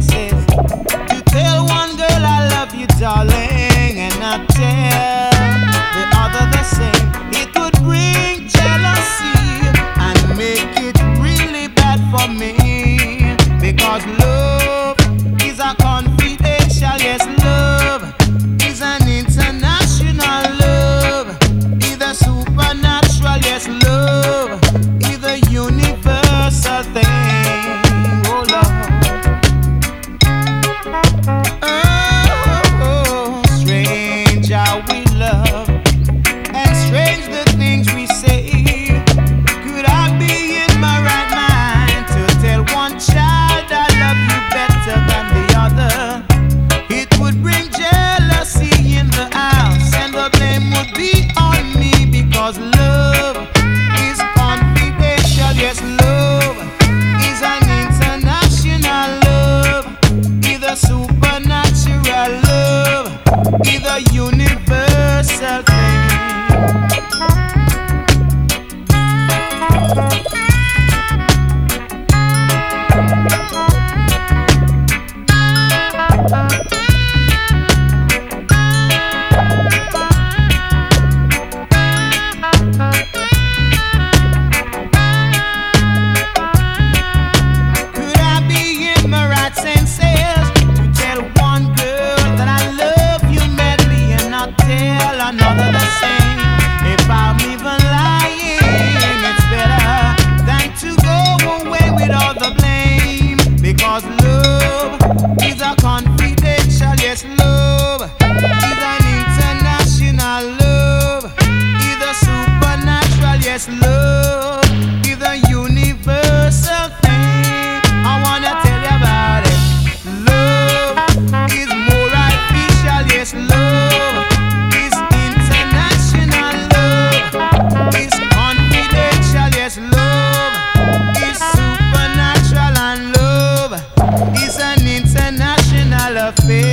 says to tell one girl I love you, darling, and not tell the other the same. It would bring jealousy and make it really bad for me, because love is a confidential, yes, love is an international love, either supernatural, yes, love is a universal thing. Oh Lord, oh, strange how we love, and strange the things we say. Could I be in my right mind to tell one child I love you better than the other? It would bring jealousy in the house, and the blame would be on me, because love is confidential. Yes, love is an international love, either supernatural love, either universal thing. Could I be in my right senses to tell one girl that I love you madly and not tell another the same? If I'm even lying, it's better than to go away with all the blame, because love is a confidential, yes, love is an international love, either supernatural, yes, love is a universal thing. I wanna tell you about it. Love is more artificial, yes, love is international love, is confidential, yes, love is supernatural, and love is an international affair.